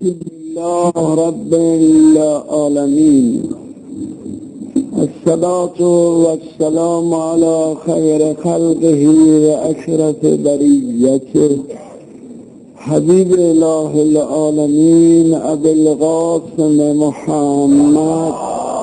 لله رب العالمين الصلاة والسلام على خير خلقه وأشرف بريته حبيب الله العالمين أبي القاسم محمد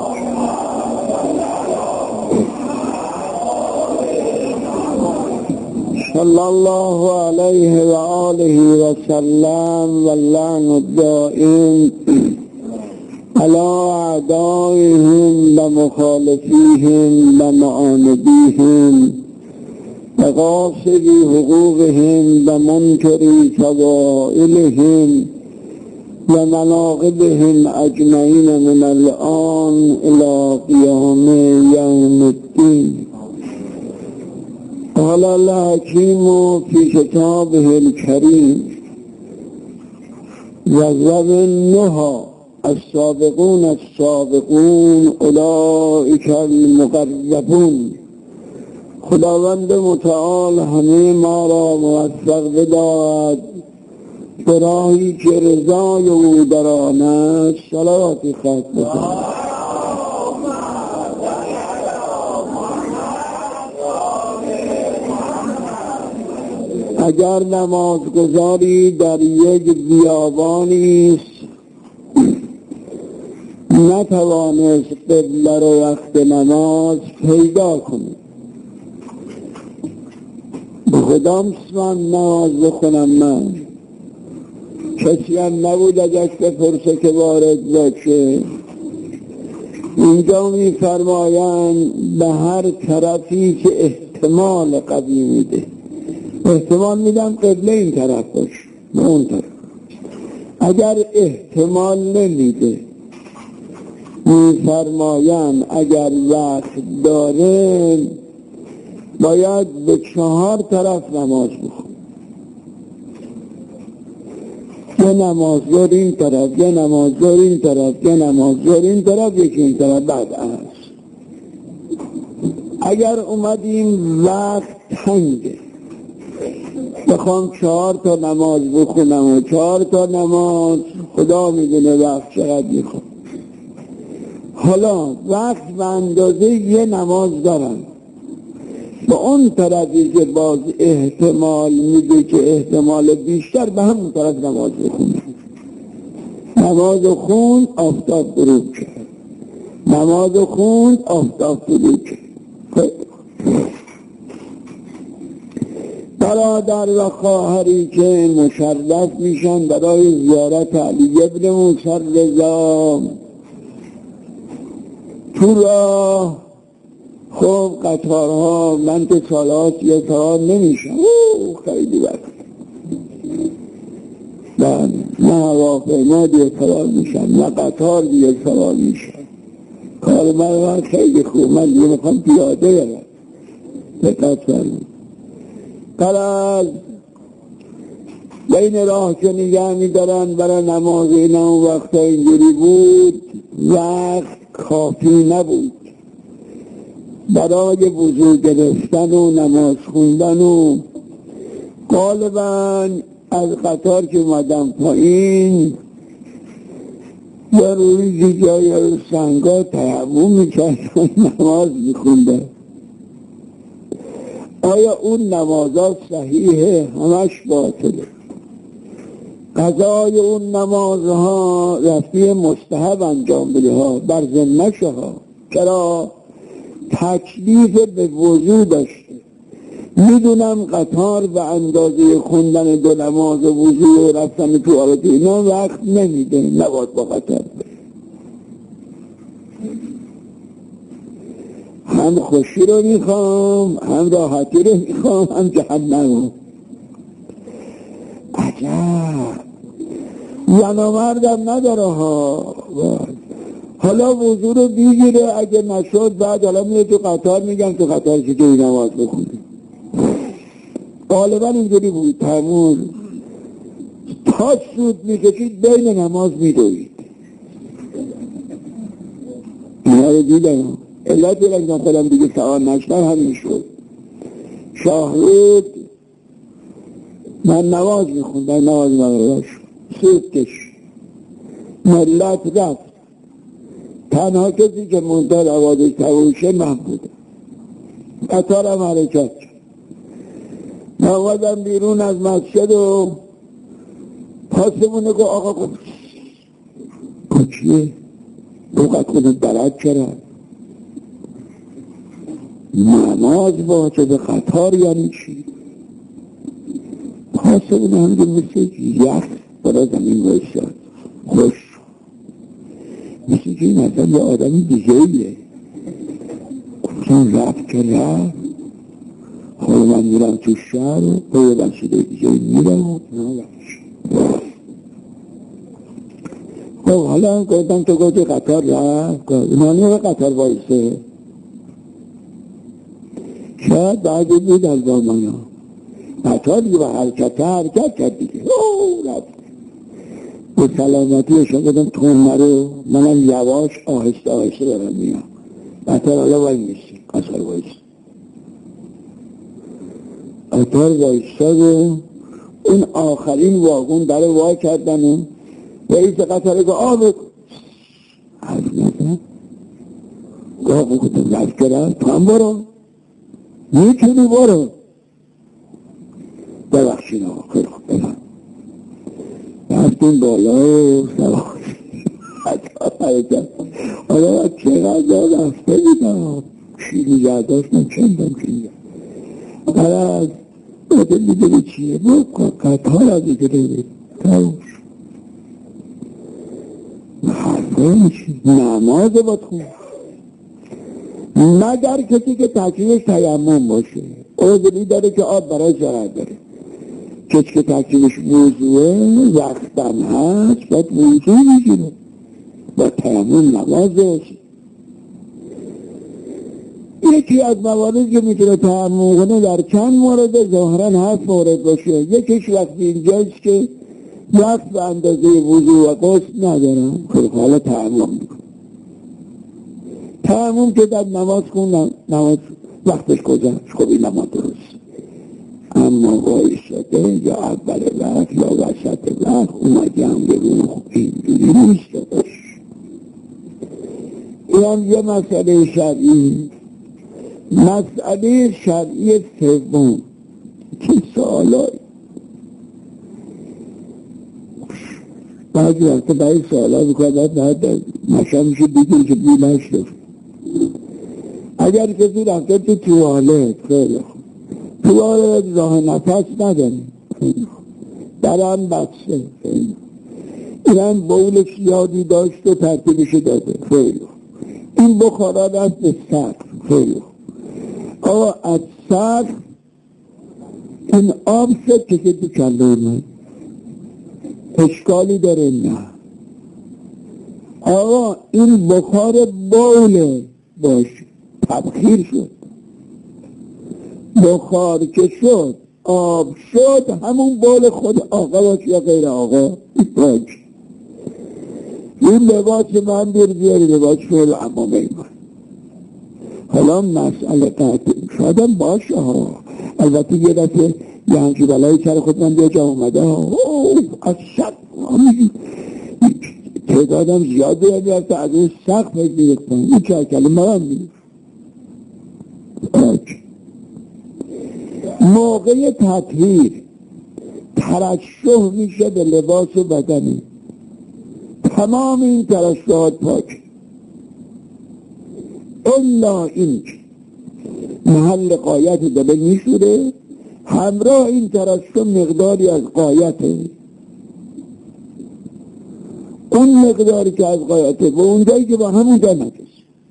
صلى الله عليه وآله وسلم واللعن الدائم على أعدائهم ومخالفيهم ومعانديهم وقاصدي حقوقهم ومنكري فضائلهم ومناقبهم أجمعين من الآن إلى قيام يوم الدين. قال الحكيم في كتابه الكريم وذوي النهى السابقون السابقون اولئک المقربون. خداوند متعال همه ما را موفق بدارد به راهی که رضای او در آن است. صلواتی خواهد بزنید. اگر نمازگزاری در یک بیابانی است نتوانست قبله رو وقت نماز پیدا کنه، به کدام سمت نماز بخونم من؟ کسی هم نبود ازش بپرسه که وارد باشه. اینجا می‌فرمایند به هر طرفی که احتمال قوی میده، احتمال میدم قبله این طرف باشه نه اون طرف. اگر احتمال نمیده میفرمایند اگر وقت داره باید به 4 طرف نماز بخونه. یه نمازگار این طرف، یه نمازگار این طرف، یه نمازگار این طرف، یکی این طرف. بعد است اگر اومدیم وقت تنگه بخوام 4 تا نماز بخونم و 4 تا نماز خدا میدونه وقت چقدر میخوام. حالا وقت به اندازه یه نماز دارم، به اون طرفی که باز احتمال میده که احتمال بیشتر به همون طرف نماز بخونم. نماز خون آفتاب غروب کرد، نماز خون آفتاب غروب کرد. برادر و خواهری که مشرف میشن برای زیارت علی ابن موسی رضا تو راه، خب قطارها من که سالات یه سوار نمیشم، خیلی وقت نه هواپیما دیگه سوار میشم نه قطار دیگه سوار میشم. کار من خیلی خوب، من دیگه میخوام پیاده برم. دقت فرمایید. قرار بین راه که نگه میدارن برای نماز اینا و وقتا اینجوری بود، وقت کافی نبود برای وضو گرفتن و نماز خوندن و غالبا از قطار که اومدم پایین یه روزی جای سنگا تیمم میکردن نماز میخوندن. آیا اون نمازات صحیحه؟ همش باطله. قضای اون نمازها رفتی مستحب انجام بده ها، بر ذمه‌شه ها. چرا؟ تکلیف به وضو داشته. میدونم قطار به اندازه خوندن 2 نماز و وضو و رفتن تو آرد اینا وقت نمیده، نباید با قطار بره. هم خوشی رو میخوام، هم راحتی رو میخوام، هم جهنم. عجب زن و مردم نداره ها. حالا وضو رو بگیره، اگه نشد بعد حالا میره تو قطار، میگم تو قطار چطوری نماز بخونی. غالبا اینجوری بود. تموم تا سود میکشید بین نماز میدوید. اینا رو دیدم. علت رنگم خودم دیگه سوال نشتم همین شد. شاهرود من نماز میخوندم، نماز مغربش سود کش ملت رفت، تنها کسی که منتظر آوازش تموم شه من بودم. قطارم حرکت کرد. من آمدم بیرون از مسجد و پاسمونه که آقا گفت چیه؟ بوقت کنه درد کرد نماز باشه به قطار یعنی چی؟ پاسمونه همگه مثل یخ برا زمین بایستاد خوش مثل که این اصلا یه آدمی دیگه ایه. گفتم رفت که رفت. حالا من میرم تو شهر و باید بسیده دیگه میرم و خب حالا گفتم تو گفتی قطار رفت، ایمانی به قطار بایسته شاید بعدی بود از دامن ها قطار دیگه به حرکت کرد دیگه رفت به سلامتیشون گفتم تون نرو، منم یواش آهسته آهسته دارم میام. قطار حالا باید نیستی، قطار بایسته. قطار بایستاد و اون آخرین واگون در وا کردن و رئیس قطار که آب حرف نزد گاه بکنم رفت کرد تو هم برو میتونی برو ببخشین آقا خیلی خوب بفهم رفتیم بالا و سوار قطار حرکت. حالا چقدر رفته بیدم شیلی جرداشت من چندم شیلی برد بده میدونی چیه بکن قطار از دیگه دارید تاوش حرفه چی نماز باید خون مگر کسی که تکلیفش تیمم باشه عذری داره که آب برای ضرر داره. کسی که تکلیفش وضوعه وقتم هست باید وضوع میگیره با تیمم نماز باشه. یکی از مواردی که میتونه تیمم کنه در چند مورد ظاهرا 7 مورد باشه. یکیش وقتی اینجاست که وقت به اندازه وضوع و غسل ندارم خیلی حالا تیمم میکنه. تیمم که در نماز خوندن نماز وقتش گذشت خب این نماز درست، اما وایساده یا اول وقت یا وسط وقت اومدی هم بگو اینجوری نیست باش. این هم یه مسئله شرعی. مسئله شرعی سوم که سوالای بعضی وقتا برای سوالا بکنم باید مشا میشه دیگه که بیلش دفت. اگر کسی رفته تو توالت خیلی خوب توالت راه نفس نداری خیلی خوب درم بسته خیلی خوب اینم بولش یادی داشت و ترتیبش داده خیلی خوب این بخارا رفت به سقف خیلی خوب آقا از سقف این آب شد که تو کله من اشکالی داره نه آقا این بخار بوله باش تبخیر شد بخار که شد آب شد همون بول خود آقا باش یا غیر آقا باش این لباس من بیاری لباس شد اما میمان حالا مسئله قطعی شاید هم باشه ها البته یه دفعه یه همچی بلایی سر خود من بیا جا اومده ها از شک تعدادم زیاده یعنی هسته از اون سخت میگیرد این چه کلمه من میگیر موقع تطهیر ترشح میشه به لباس و بدنی تمام این ترشحات پاک الا این محل قایت داره میشوره همراه این ترشح مقداری از قایته اون مقداری که از قایته و اون جایی که با همون جا نجس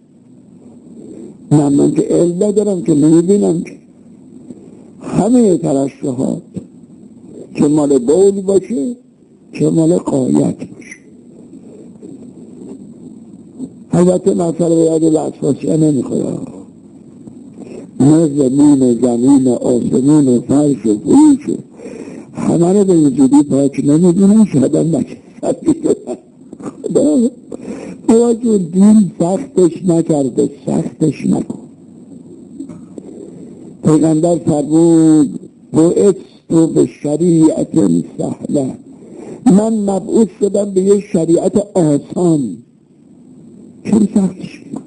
من که علم ندارم که نمیبینم که همه ترشحات که مال بول باشه که مال قایت باشه البته مسئله باید لطفاسی نمیخواه زمین آسمون و فرش و فروش همه رو به وجودی پاک نمیدونم شدن نکنم خدا جون دین سختش نکرده سختش نکن پیغمبر فرمود بعثت به شریعت سهله من مبعوث شدم به یه شریعت آسان، چرا سختش میکنم؟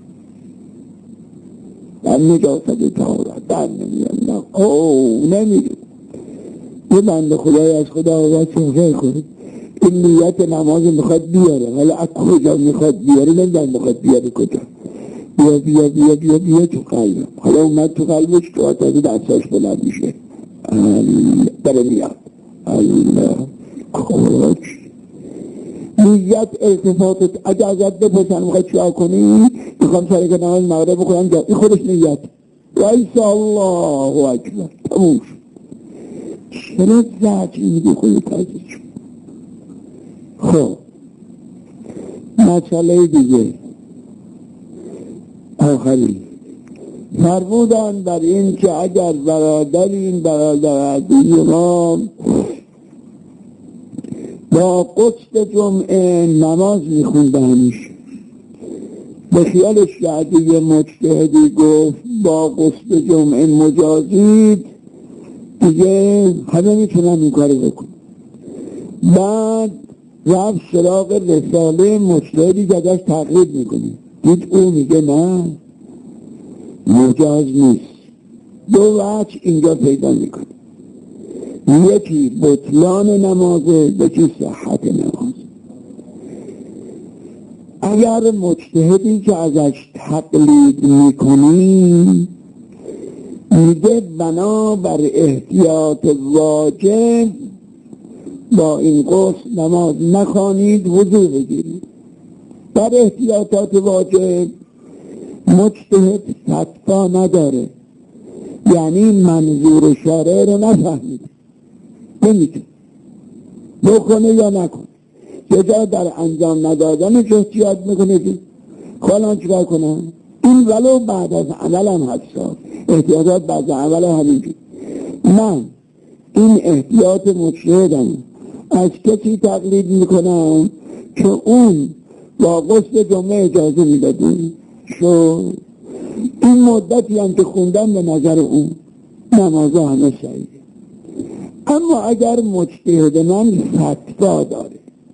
در نجاست طهارت در نمیدونم نمیدونم. یه بنده خدای از خدا آواز چه کنید این نیت نماز میخواد بیاره، حالا از کجا میخواد بیاره نمیدونم، میخواد بیاره کجا، بیا بیا بیا بیا بیا تو قلبم. حالا اومد تو قلبش که آتازه دستاش بلند میشه، داره میاد الله کاج نیت التفاتت. اگه ازت بپرسن میخوای چیکار کنی؟ میخوام سر که نماز مغرب بخونم، این خودش نیت رئیس الله اکبر تموم. چرا زجر میدی خودت ازش؟ خب مسئله دیگه آخری فرمودن بر این که اگر برادر عزیز ما با قصد جمعه نماز میخوندنش، به خیالش کرده یه مجتهدی گفت با قصد جمعه مجازید دیگه همه میتونم این کارو بکنم. بعد رفت سراغ رساله مجتهدی که ازش تقلید میکنه، دید او میگه نه مجاز نیست. دو وجه اینجا پیدا میکنه، یکی بطلان نمازه، یکی صحت نماز. اگر مجتهدی که ازش تقلید میکنی میگه بنابر احتیاط واجب با این قصد نماز نخوانید، وضو بگیرید. در احتیاطات واجب مجتهد فتوا نداره، یعنی منظور شارع رو نفهمید، نمیتونه بکنه یا نکنه. یه جا در انجام ندادنش احتیاط میکنه که خالان چیکار کنم؟ این ولو بعد از عمل هم حدثا احتیاطات بعد از عمل همینجور. من این احتیاط مجتهدم از کسی تقلید میکنم که اون با قصد جمعه اجازه میدادیم شو این مدتی هم که خوندم به نظر اون نمازه همه صحیحه. اما اگر مجتهد من فتوا داره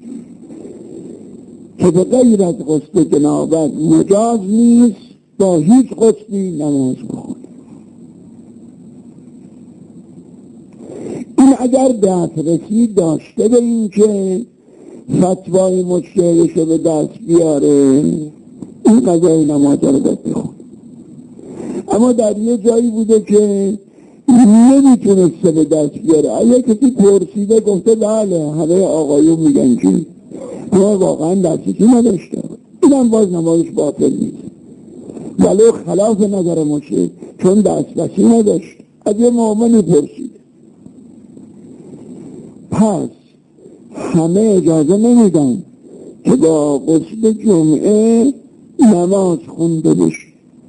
که به غیر از قصد جنابت مجاز نیست با هیچ قصدی نماز بخونه، این اگر دسترسی داشته به این که فتوای مجتهدش رو به دست بیاره این قضای نماز رو باید بخونه. اما در یه جایی بوده که نمیتونسته به دست بیاره، اگه کسی پرسیده گفته بله همه آقایون میگن که ما واقعا دسترسی نداشته، اینم باز نمازش باطل نیست ولو خلاف نظر مجتهد، چون دسترسی نداشت. از یه مؤمنی پرسیده. پس همه اجازه نمیدن که با قصد جمعه نماز خونده بشه.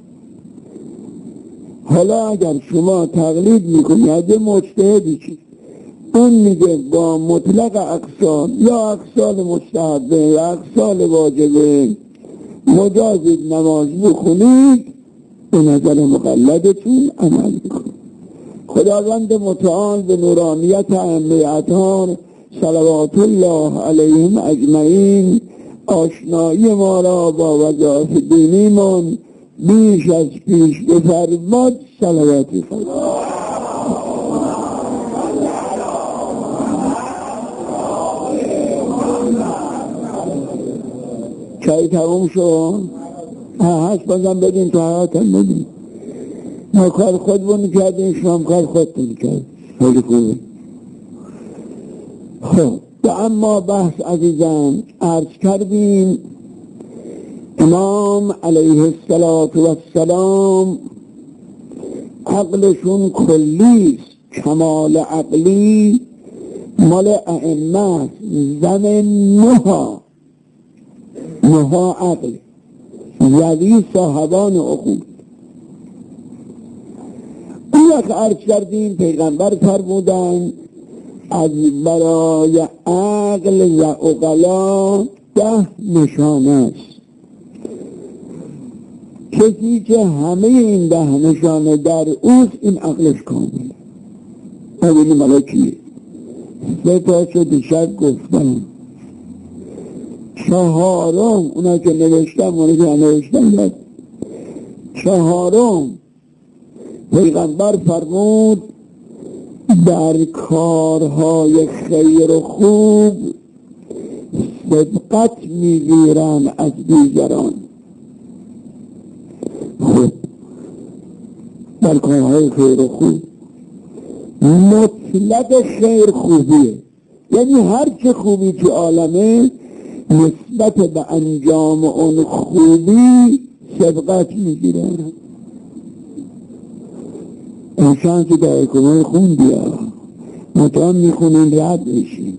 حالا اگر شما تقلید میکنی از یه مجتهدی که اون میگه با مطلق اقسال یا اقسال مستحبه یا اقسال واجبه مجازید نماز بخونید، به نظر مقلدتون عمل میکنید. خداوند متعال به نورانیت ائمه اطهار صلوات الله علیهم اجمعین آشنایی ما را با وظایف دینیمون بیش از پیش بفرماد. صلواتی خدا. چای تموم شد؟ هست بازم بگیم تو حیاتم بگیم. ما کار خودمون کردیم، شما کار خودتون کرد. خیلی خوبه. خب اما بحث عزیزان عرض کردیم امام علیه السلام عقلشون کلیست، کمال عقلی مال ائمه، زن نها عقل یعنی صاحبان عقول. این وقت عرض کردیم پیغمبر فرمودن از برای عقل و عقلا 10 نشانه است. کسی که همه این 10 نشانه در اوست این عقلش کامل. ببینیم حالا کیه؟ سه تا شد شب گفتم. چهارم اونا که نوشتم اونی که نوشتم چهارم پیغمبر فرمود در کارهای خیر و خوب سبقت میگیرن از دیگران. خب در کارهای خیر و خوب مطلق خیر خوبیه، یعنی هر چه خوبی تو عالمه نسبت به انجام اون خوبی سبقت میگیرن. انسان که در اکمال خوندی مطمئن میخونین رد میشین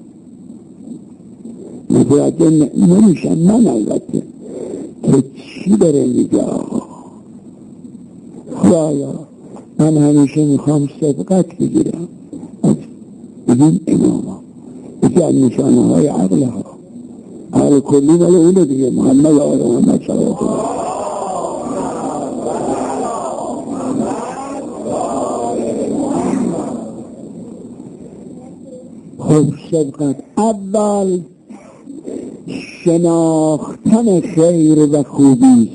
متوجه نمیشن. من البته که چی داره میگه خدایا من همیشه میخوام سبقت بگیرم از این امام ها، یکی از نشانه های عقل ها، عقل کلی ولی اونه دیگه محمد آل محمد صلی الله علیه وسلم. خب سبقت اول شناختن خیر و خوبی.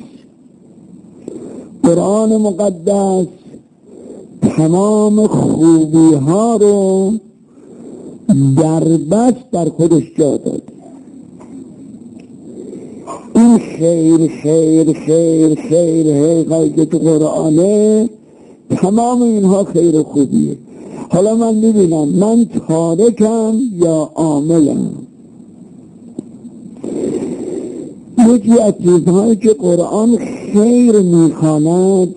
قرآن مقدس تمام خوبی ها رو در بست در خودش جا داد. این خیر خیر خیر خیر خیر که تو قرآنه تمام اینها خیر خوبیه. حالا من میبینم من تارکم یا عاملم. یکی از چیزهایی که قرآن خیر میخواند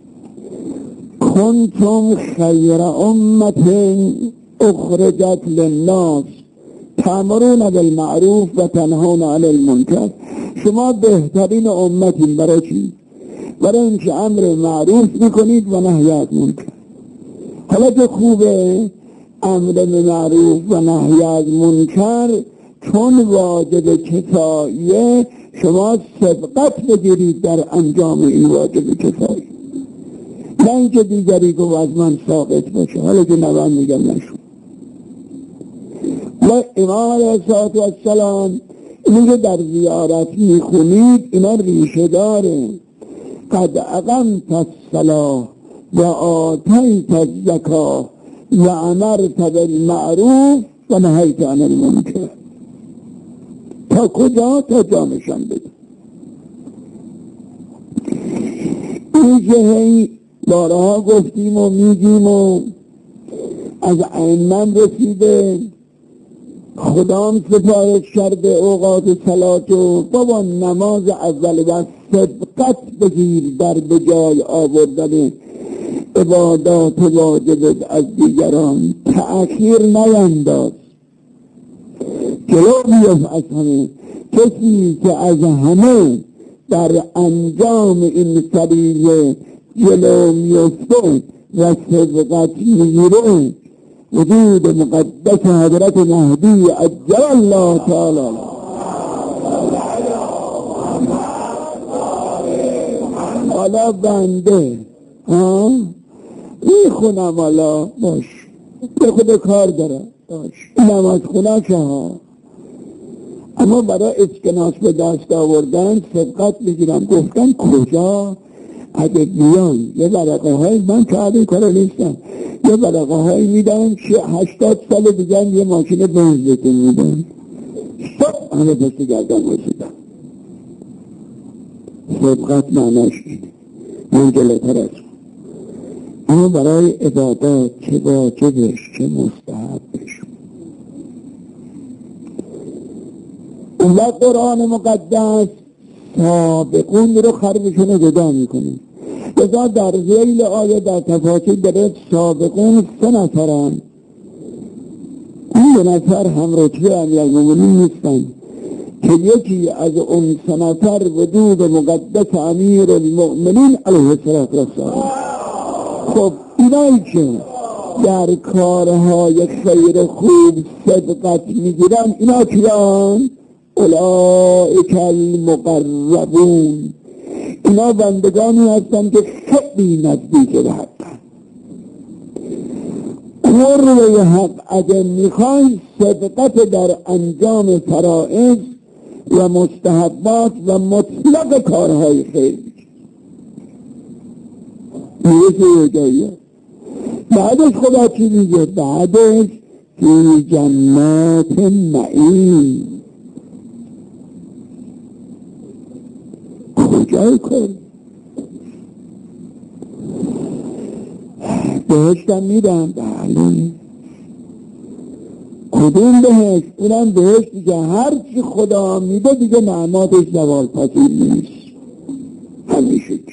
کنتم خیر امت اخرجت للناس تأمرون بالمعروف و تنهون عن المنکر. شما بهترین امتین. برای چی؟ برای اینکه امر معروف میکنید و نهی از منکر. حالا که خوبه امر معروف و نهی از منکر چون واجب کفاییه شما سبقت بگیرید در انجام این واجب کفاییه، نه اینکه دیگری گفت از من ساقط باشه. حالا که نبن میگم نشون. و امام علیه السلام اینو در زیارت میخونید اینا ریشه داره. قد اقمت الصلاة و آتیت الزکاة و امرت بالمعروف و نهیت عن المنکر. تا کجا؟ تا جانشان بده. این که بارها گفتیم و میگیم و از ائمه رسیده خدام سفارش کرده اوقات صلات و بابا نماز اول و سبقت بگیر در بجای آوردن عبادات واجب از دیگران، تأخیر نینداز، جلو بیفت از همه. کسی که از همه در انجام این فریضه جلو میفته و سبقت میگیره وجود مقدس حضرت مهدی عجل الله تعالی. حالا بنده میخونم حالا باش به خود کار دارم باش نماز خونه که اما برای اسکناس به دست آوردن سبقت میگیرم. گفتن کجا؟ اگه بیان یه برقه های من که این کارو نیستم، یه برقه های میدن که 80 سال دیگر یه ماشین بنز بتون میدن سب همه پشت گردن رسیدن. سبقت معناش اینه. من جلوتر از اما برای عبادات چه واجبش چه مستحبش. و قرآن مقدس سابقون رو خربشون جدا میکنه. لذا در ذیل آیه در تفاصیل داره سابقون 3 نفرن. این 2 نفر هم رتبه امیرالمومنین نیستن که یکی از اون 3 نفر وجود مقدس امیرالمومنین علیه السلام. خب اینایی که در کارهای خیر خوب صدقت میگیرن اینا کیان؟ اولئک المقربون. اینا بندگانی هستن که خیلی نزدیک به حقن. قربه حق اگه میخوای صدقت در انجام فرائض و مستحبات و مطلق کارهای خیر میشه جاییه. بعدش خدا چی میگه؟ بعدش فی جنات نعیم. کجای کن؟ بهشتم میدم. بله. کدوم بهشت؟ اونم بهشتی که هرچی خدا میده دیگه نعماتش زوال پذیر نیست، همیشه چی.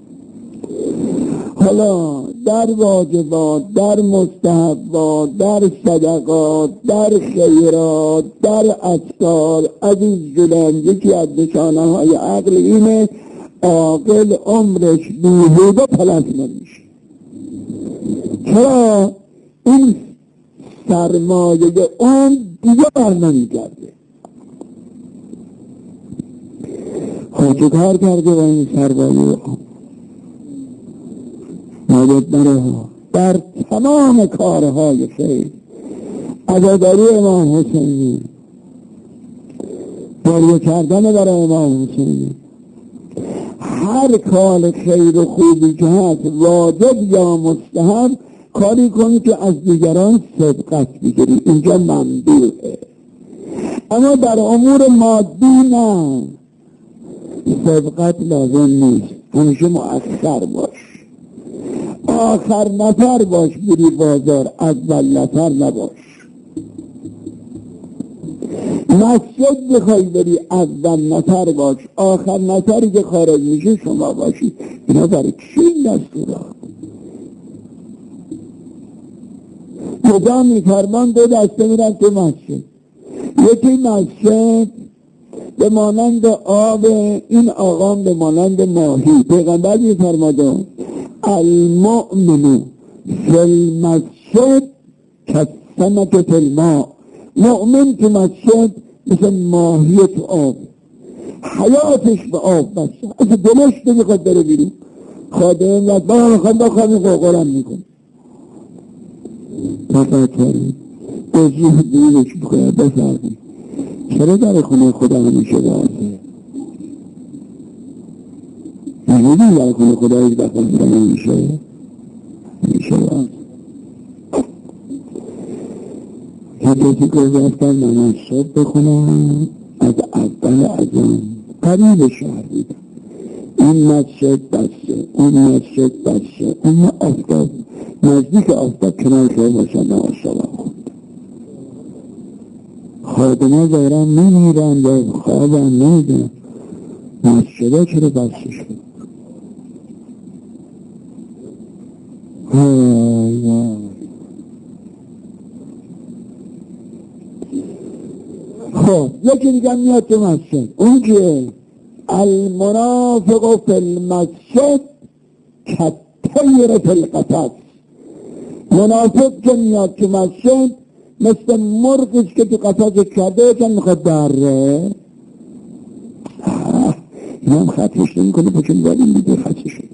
حالا در واجبات، در مستحبات، در صدقات، در خیرات، در اذکار، عزیز جلن، یکی از نشانه های عقل اینه عاقل عمرش بیهوده تلف نمیشه. چرا؟ این سرمایه اون دیگه بر نمیگرده. چه کار کرده با این سرمایه اون؟ باید در تمام کارهای خیر عزاداری امام حسینی، گریه کردن برای امام حسینی، هر کار خیر و خوبی که هست واجب یا مستحب کاری کنی که از دیگران سبقت بگیری، اینجا ممدوحه. اما در امور مادی نه، سبقت لازم نیست، همیشه مؤخر باش، آخر نفر باش، بری بازار اول نفر نباش. مسجد بخوای بری اول نفر باش، آخر نفری که خارج میشه شما باشی. اینا برای چی این دستورا؟ خدا میفرمان دو دسته میرن تو مسجد. یکی مسجد به مانند آب، این آقام به مانند ماهی. پیغمبر میفرماده المؤمن فی المسجد کالسمک فی الماء. مؤمن تو مسجد مثل ماهی تو آب، حیاتش به آب بسته، اصلا دلش نمیخواد بره بیرون. خادم رد با میخواد با خواهی قوقرم میکن پاتا کاری بزیح دیلش بخواه بفرمی. چرا در خونه خدا همیشه بازه؟ نمیدی در خونه خدا هیچ بخواه همیشه بازه. که کسی که رفتن نماز صبح بخونم از اول ازان قریب شهر بودم، این مسجد بسته، اون مسجد بسته، اون آفتاب نزدیک آفتاب کنار شما باشن نماز صبح خود. خادمه ظاهرم نمیرن یا خوابم نمیدن، مسجده چرا بسته شد؟ خب یکی دیگه میاد تو مسجد، اون که المنافق فی المسجد کالطیر فی القفص. منافق که میاد تو مسجد مثل مرغش که تو قفص کرده چند میخواد دره. این هم خطش نمی کنه پچون ولی میده خطش شده.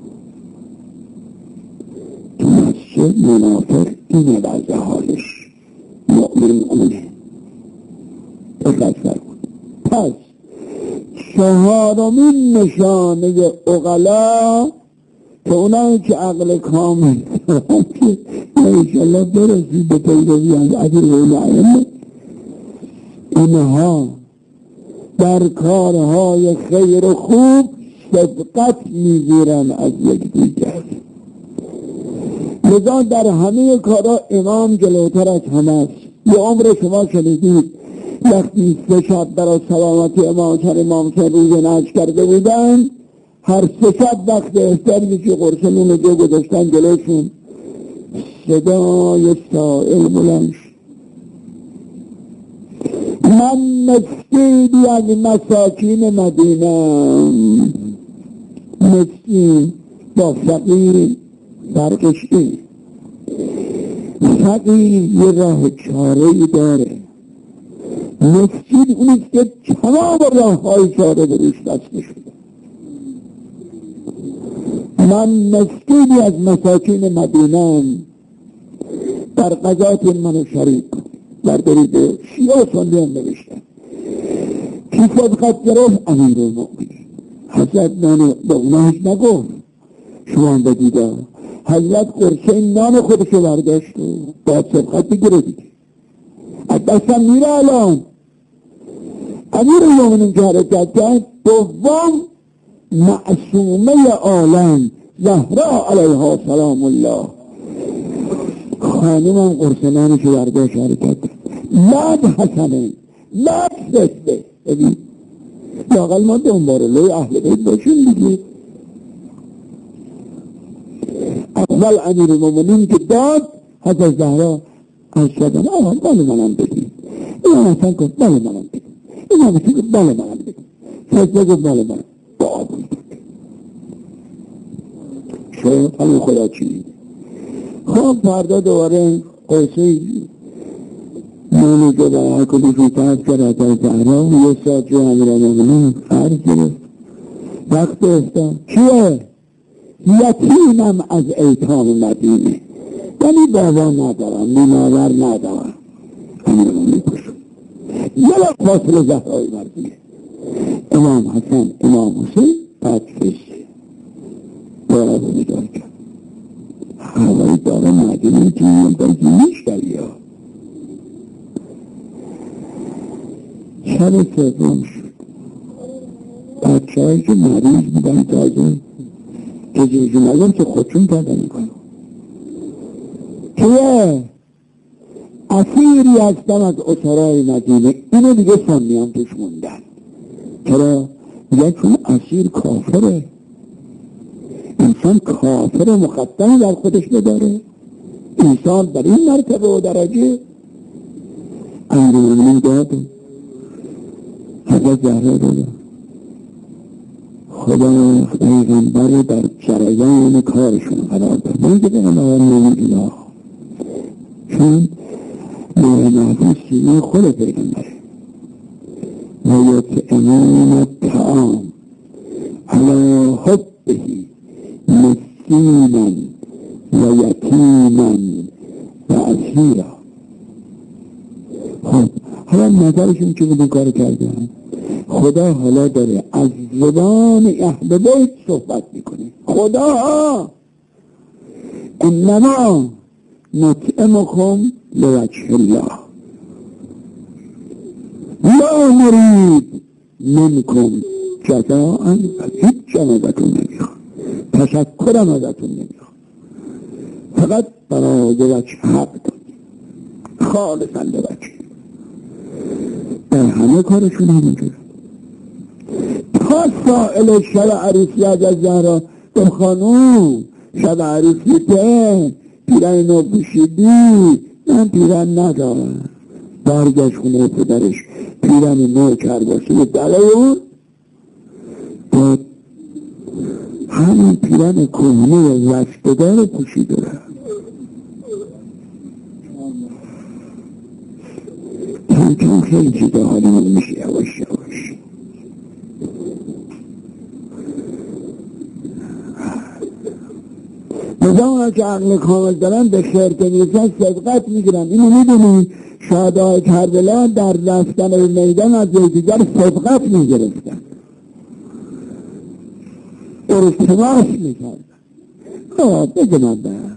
تو مسجد منافق اینه بعض حالش، مؤمن اونه اقدر کن. پس چهارمین نشانه اغلا که اونایی که عقل کامل که انشالله برسید به پیروی از عدل و نعیم، اینها در کارهای خیر و خوب سبقت میگیرن از یک دیگر. لذا در همه کارها امام جلوتر از همه است. یه عمر شما شنیدید وقتی 3 شب برای سلامتی امام حسین روز نهج کرده بودن، هر 3 شب وقت افتار یکی قرص نون جو گذاشتن جلوشون، صدای سائل بلند شد من مسکینی از مساکین مدینه. مسکین با فقیر فرقش این، فقیر یه راه چاره‌ای داره، مسکین اونیست که تمام راه های چاره بروش بسته شده. من مسکینی از مساکین مدینه، در قضاتون منو شریک کن. در درود شیعه و سنی هم نوشتن. کی صدقت گرفت؟ امیرالمؤمنین. حضرت نان به اوناش نگفت شما هم بدیده. حضرت قرصه نان خودشو برداشت و باید صدقت بگیره دیگه. از دستم میره الان. امیرالمؤمنین که حرکت کرد. دوم معصومه عالم زهرا علیها سلام الله، خانم هم قرصه نانشو برداشت حرکت کرد. بعد حسنه بعد سسته. ببین لااقل ما دنباله‌ی اهل بیت باشیم دیگه. اول امیرالمؤمنین که داد، حضرت زهرا از شدن بله منم بدیم، این هم حسن کن بله منم بدیم، این هم حسن کن بله منم بدیم، سسته کن بله منم با آبون شد. همین خدا چی میده. خب فردا دوباره قرصه نانی که برای هر کلی فیتت کرد از زهرا و یه ساعت جو امیرالمؤمنین فرض گرفت. وقت افتاد کیه؟ یتیمم از ایتام مدینه، یعنی بابا ندارم نیماور ندارم. امیرالمؤمنین پشت یه فاصله زهرای مردیه. امام حسن امام حسین بعد فشته داره رو بیدار کرد. هوایی داره مدینه که نیش دریا. شب سوم شد. بچه هایی که مریض بودن تازه که جیجون ازم که خودشون پیدا میکنم که اسیری هستم از اسرای مدینه. اینو دیگه سنیان توش موندن. چرا؟ میگن چون اسیر کافره. انسان کافر مقدم در خودش بداره. انسان در این مرتبه و درجه. امیرالمؤمنین داد حضرت زهرا داد خدا پیغمبر در جریان کارشون قرار داد. من که پیغمبر نمیدونم چون نور محفوظ سینه خود پیغمبره. و یطعمون الطعام علی حبه مسکینا و یتیما و اسیرا. خب حالا نظرشون چه بودن کار کردن؟ خدا حالا داره از زبان اهل بیت صحبت میکنه. خدا انما نطعمکم لوجه الله لا نرید منکم جزاء، هیچ ازتون نمیخوام، تشکرم ازتون نمیخوام، فقط برای وجه حق داد خالصا لوجه. در همه کارشون همونجور. تا سائل شب عروسی از زهرا گفت خانوم شب عروسی که پیرن نو پوشیدی؟ من پیرن ندارم. برگشت خونه پدرش پیرن نو کرباسی به دله اون داد. همین پیرن کهنه وشتدار پوشیده رفت. کم خیلی چیزا حالیمون میشه یواش یواش. نظام که عقل کامل دارن به خیرت میرسن صدقت میگیرن. اینو میدونی شهدای کربلا در رفتن به میدان از یکدیگر صدقت میگرفتن، ارتماس میکردن. بگه من برم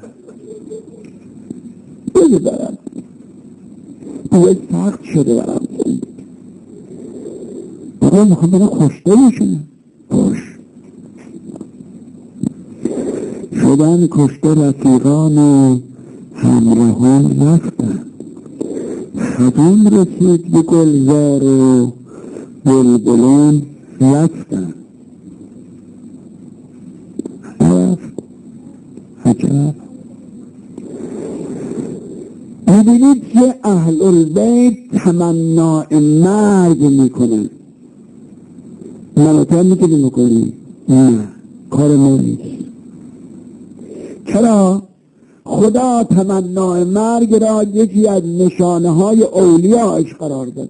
بگه برم باید سخت شده برم برای میخوام برم خوشته بشونم. خوش شدن کشته رفیقان و همراهان رفتن. خزان رسید به گلزار و بلبلان رفتن. رفت عجب. میبینید که اهل البیت تمنای مرگ میکنن. مناطق میتونی میکنی؟ نه، کار ما نیست. چرا؟ خدا تمنای مرگ را یکی از نشانه های اولیاءش قرار داد.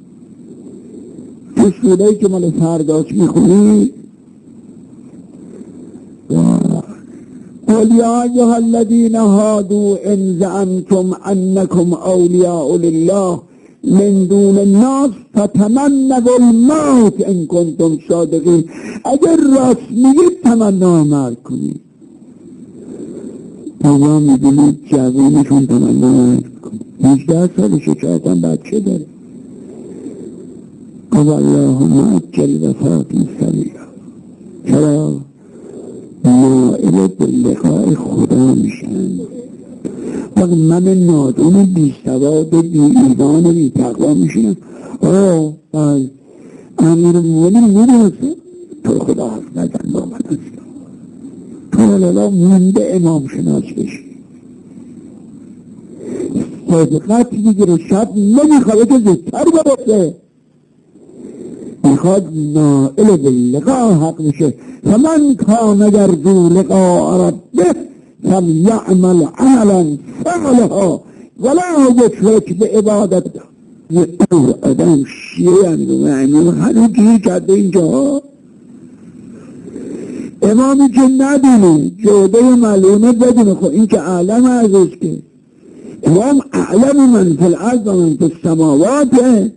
تو سوره‌ای که مال فرداش میخونی قل یا ایها الذین هادوا ان زعمتم انکم اولیاء لله من دون الناس فتمنوا الموت ان کنتم صادقین. اگر راست میگید تمنا مرگ کنید. بابا میدونید جوانشون تمنا مرگ کنید، 18 سالشه، شاید هم بچه داره. قل اللهم عجل وفاتی سریعا. چرا؟ نائل به لقاء خدا میشن. وقت من نادون بی سواد بی ایمان بی تقوا میشنم. امیر المومنین میرسه تو خدا حرف نزن با من اصلا، تو حالا مونده امام شناس بشی. صدقت میگیره، شب نمیخواد که زودتر برسه، میخواد نائل باللقاء حق میشه. فمن کان یرجو لقاء ربه فلیعمل عملا صالحا ولا یشرک بعبادت. آدم شیعه امیر هنوز گیر کرده اینجا. امامی که ندونه جوده ملعونه بدونه. خب این که اعلم عزیز که امام اعلم من فی الارض و من فی السماوات.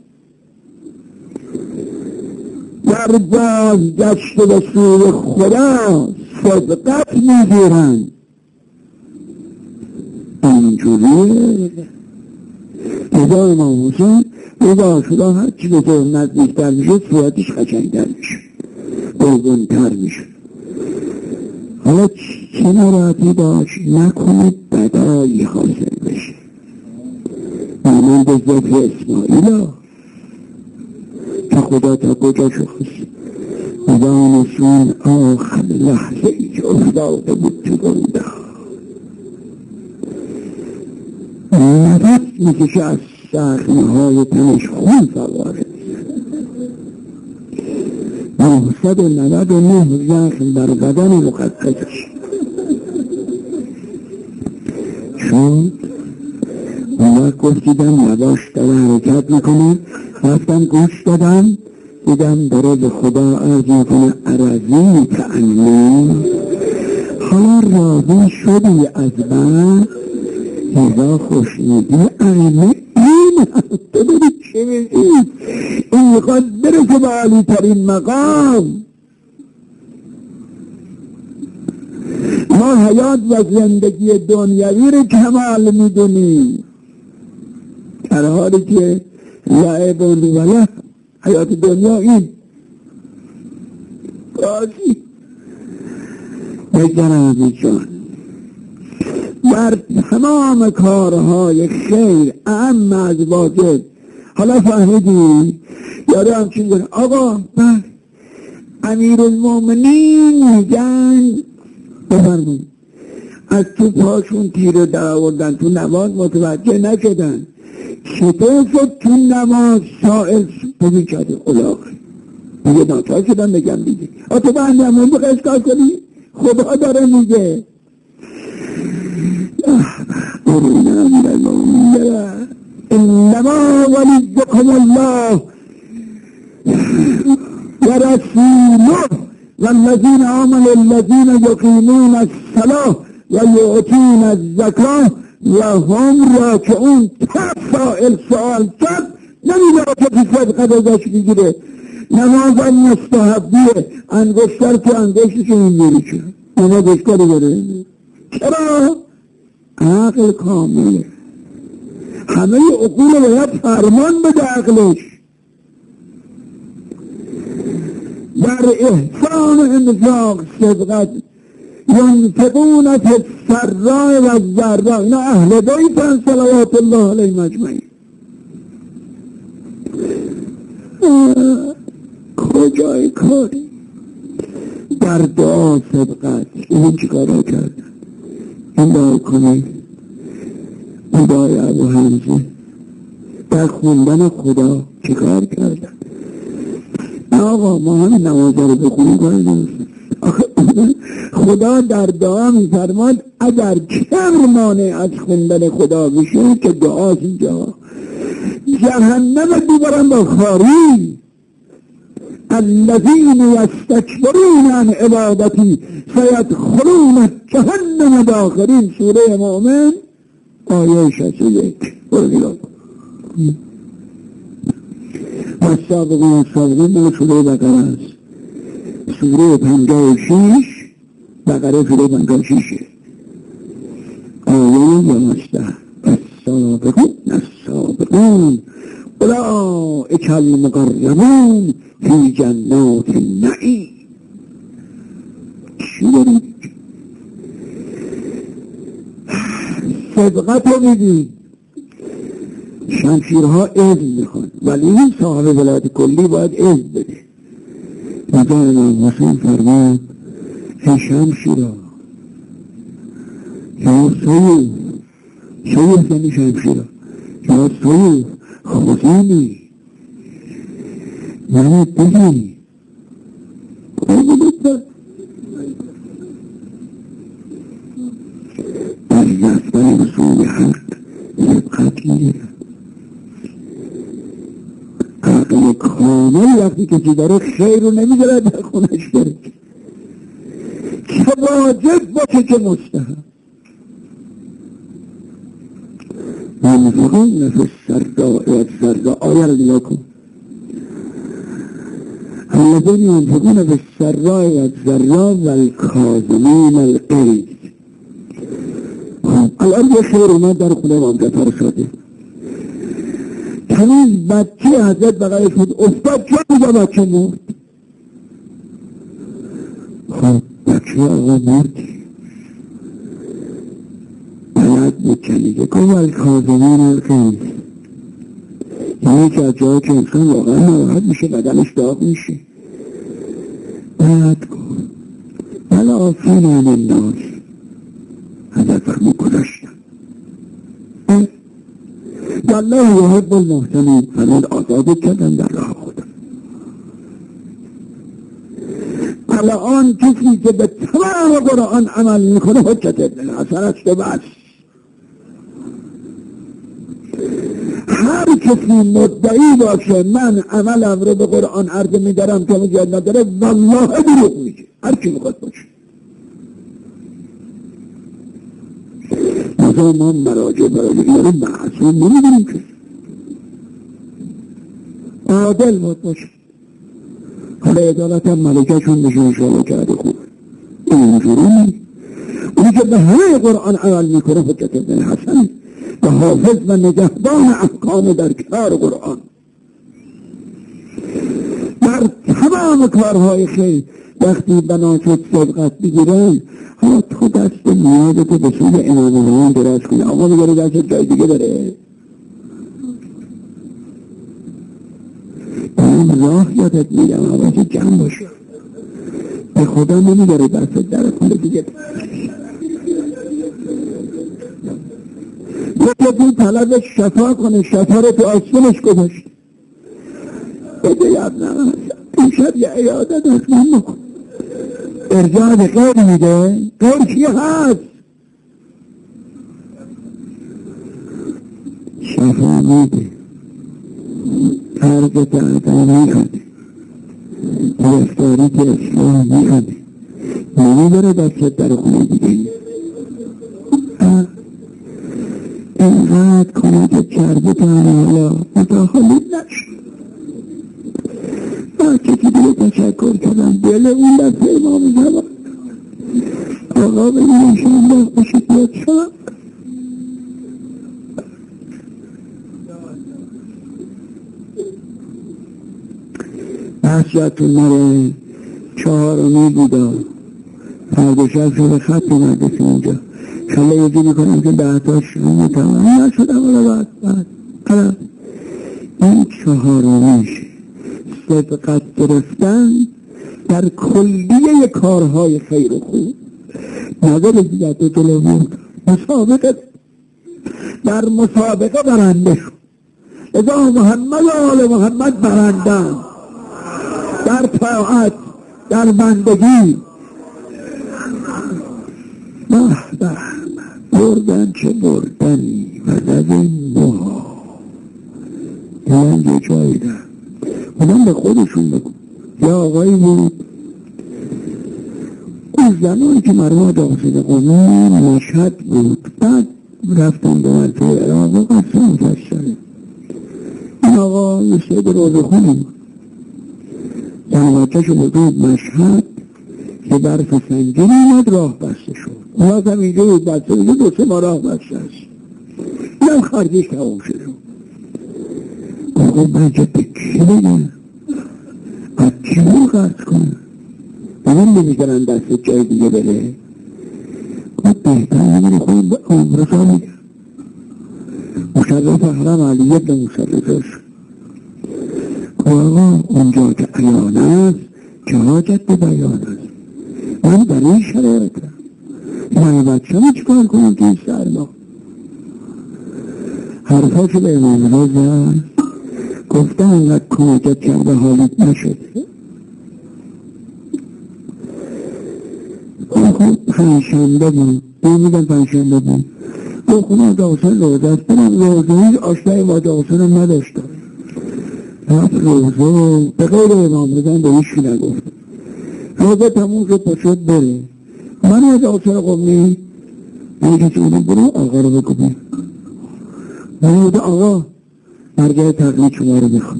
در بازگشت به سوی خدا صدقت میگیرن. اینجوریه رضا امام حسین رضا شده هر چی به طور نزدیکتر میشه صورتش قشنگتر میشه، قربونتر میشه. حالا چه ناراحتی باش نکنید بدایی حاصل بشه. مانند ذکر اسماعیل که خدا تا کجا شخص خدا نسون آخر لحظه ای که افتاده بود تو گنده نفس میکشه از زخمهای تنش خون فواره. 999 زخم در بدن مقدسش چون اون گفت دیدم نباش داره حرکت میکنه. رفتم گوش دادم دیدم داره به خدا عرض میکنه عرضی تعنی. حالا راضی شدی از من هزا خوشنودی ائمه این تو داری چه میگی؟ این میخواد برسه به عالی ترین مقام. ما حیات و زندگی دنیوی رو کمال میدونیم، در حالی که لعب و لوله حیات دنیا این بازی. بگرم جان بر تمام کارهای خیر اهم از واجب. حالا فهمیدی؟ یاره همچین داره آقا امیر المومنین میگن بفرمون از تو پاشون تیره در آوردن تو نماز متوجه نشدن. چطور شد تو نماز سائل ببین کرده اولاغه میگه ناچار شدن بگم دیگه تو بنده همون بخش کار کنی خدا داره میگه انما ولیکم الله و رسوله والذین آمنوا الذین یقیمون الصلاة و یؤتون الزکاة و هم راکعون. سائل سوال کرد نمیده که صدقه ازش بگیره. نماز هم مستحبیه، انگشتر تو انگشتشون میری چه اما گشتری داره. چرا؟ عقل کامله. همه عقول باید فرمان بده عقلش در احسان انفاق صدقت. ینفقون فی السراء و الضراء. اینا اهل بیتن صلوات الله علیهم اجمعین. کجای کاری در دعا صدقت. این چی کارا کردن؟ این دعا کنید، این دعای ابو حمزه در خوندن خدا چی کار کردن؟ آقا ما همین نماز رو بخونیم کاری نمیشه. خدا در دعا میفرماد اگر کم مانع از خوندن خدا بشه که دعاست اینجا جهنم دوبارم با خاری. الذین یستکبرون عن عبادتی سیدخلون جهنم داخرین. سوره مؤمن آیه 61. برو نگاه کن. والسابقون در سوره بقره است. سوره 56 بقره سوره 56 آیه 11. السابقون اولئک المقربون فی جنات النعیم. چی دارید؟ سبقت رو میدید. شمشیرها اذن میخوان ولی این صاحب ولایت کلی باید اذن بده. اینجا امام حسین فرمود ای شمشیرها یا سیوف یعنی شمشیرها یا سیوف خودینی یعنی بگی از دستان رسول حق سبقت میگیره. عقل کامل وقتی کسی داره خیر رو نمیذاره در خونش داره چه واجب باشه چه مستحب. ينفقون في السراء والضراء آیه رو نگاه کن. الذين ينفقون في السراء والضراء والكاظمين الغیظ. الان یه خیر اومد در خونه امام جعفر صادق. تنیز بچه حضرت بغلش بود افتاد چه بوده بچه مرد. خب بچه آقا مردی باید بکنیده کن والکاظمین الغیظ. یعنی که از جایی که انسان واقعا ناراحت میشه بدنش داغ میشه باید کن والعافین عن الناس. حضرت فرمود گذاشتم والله یحب المحسنین. فرمود آزاد کردن در راه خدا. الان کسی که به تمام قرآن عمل میکنه حجت ابن حسن است و بس. هر کسی مدعی باشه من عملم رو به قرآن عرض میدارم که مجید نداره والله دروغ میگه. هر کی میخواد باشه. مثلا ما مراجع یارو معصوم نمیدونیم که عادل باشه. حالا عدالت هم ملکشون میشه انشاءالله کرده خوب. اینجوری نیست. اونی که به همه قرآن عمل میکنه حجت ابن حسن و حافظ و نگهبان احکام در کار قرآن در تمام کارهای خیر. وقتی بنا شد سبقت بگیرن حالا تو دست نیازتو به سوی امام زمان دراز کنی. آقا میگره دست جای دیگه داره. این راه یادت میگم آقا جمع باشه به خدا نمیگره دست در کنه دیگه. یکی دو طلب شفا کنه شفا رو تو آسونش گذاشت بگه یادنم این شب یه عیادت اصلا بکن. ارجاع به غیر میده. غیر چی هست؟ شفا میده فرق تعدیل میخواده گرفتاری که اصلاح میخواده نمیبره دست در خونه دیگه. اینقدر کنه که کرده تا حالا متاخلید نشد. بچه که دیگه تشکر کردن دل اون دست امام زمان آقا بگیرم شما باشید بیاد شما بحثیتون نره. 4 بودا فرد شب شده خط اومده که اونجا شما یه جوری کنم که 10 تاش تمام نشدم ولی بعد این 4 سبقت گرفتن در کلیه کارهای خیر و خوب. نظر زیادت جلو بود مسابقه در مسابقه برنده شد. ازا محمد و آل محمد برندن در طاعت در بندگی. بردن چه بردنی و زدن نها دلن یه جایی در اونم به خودشون بگو یه آقایی بود اون زمانی که مرحوم آقا حسین قمی مشهد بود، بعد رفتم به منطقه عراق و قصه مفصله. این آقا یه سید روزخونی بود، زنواتش بود مشهد که برف سنگین اومد، راه بسته شد. اون وقت هم اینجا بود بسته بود، 2-3 ماه راه بسته است. اینم خرجش تمام شد. آقا من چه به کی بگم؟ از کی رو قرض کنم؟ بگم نمیگرن دست جای دیگه بره. گفت بهتر نمیره خودم به عمرسا میگم. مشرف حرم علی ابن مشرفش آقا اونجا که عیان است که حاجت به بیان است. من در این شرایطم من بچه همه چی کار کنم که این سرما. حرفاشو به امام را زد، گفته انقدر کمکت کرده حالیت نشده. خب پنجشنبه بود، میدن پنجشنبه بود با خونه آقا حسین روزه است. برم روزه هیچ آشنای با آقا حسین هم نداشتم. رفت روزه به غیر امام رضا به هیچی نگفت. روزه تموم شد پاشد بره. من از آقا حسین قمی میگه چونه برو آقا رو بگو بیر. من بوده آقا برگه تقلید شما رو میخواد.